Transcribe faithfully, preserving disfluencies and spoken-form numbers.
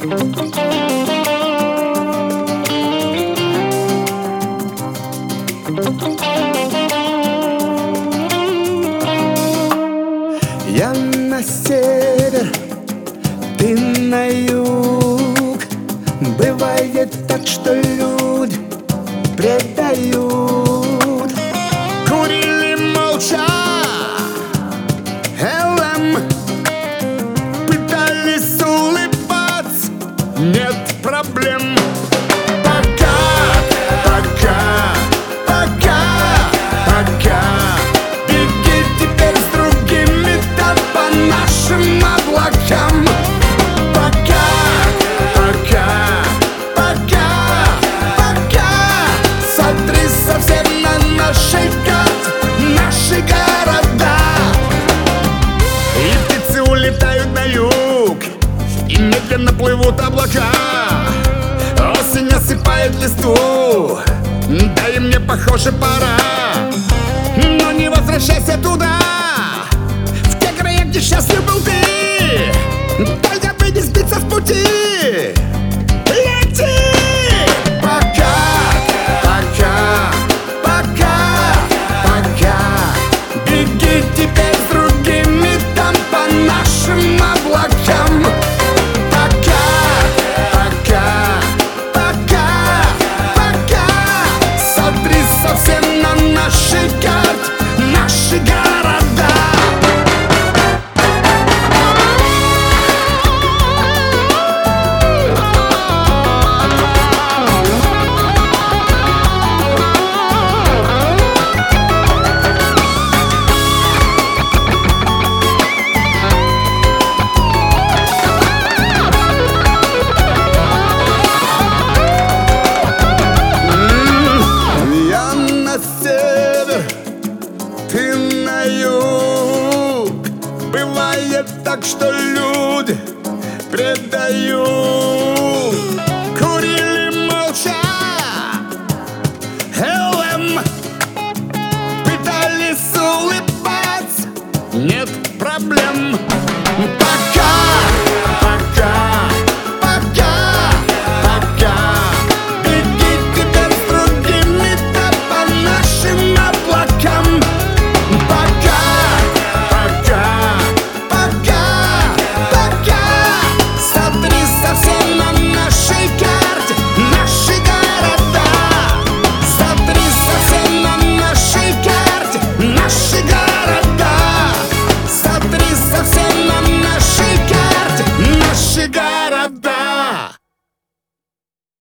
Я на север, ты на юг. Бывает так, что люди предают. Курили молча эл эм, пытались улыбаться, нет проблем. Пока, пока, пока, пока. Беги теперь с другими, да по нашим облакам. Пока, пока, пока, пока. Смотри совсем на наши карты, наши города. И птицы улетают на юг, и медленно плывут облака. Осень осыпает листву, да и мне, похоже, пора. Но не возвращайся туда, в те края, где счастлив был ты. Только бы не сбиться с пути. Лети! Пока, пока, пока, пока. Беги теперь с другими там по нашим облакам. Пока, пока, пока, пока. Смотри совсем на наши карты, наши города. Ты на юг. Бывает так, что люди предают. Курили молча эл эм, пытались улыбаться, нет проблем. Пока, пока, пока, пока. Беги теперь с другими, да по нашим облакам. Пока, пока, пока, пока. Смотри совсем на нашей карте, наши города. Смотри совсем на нашей карте, наши города. Смотри совсем на нашей карте, наши города.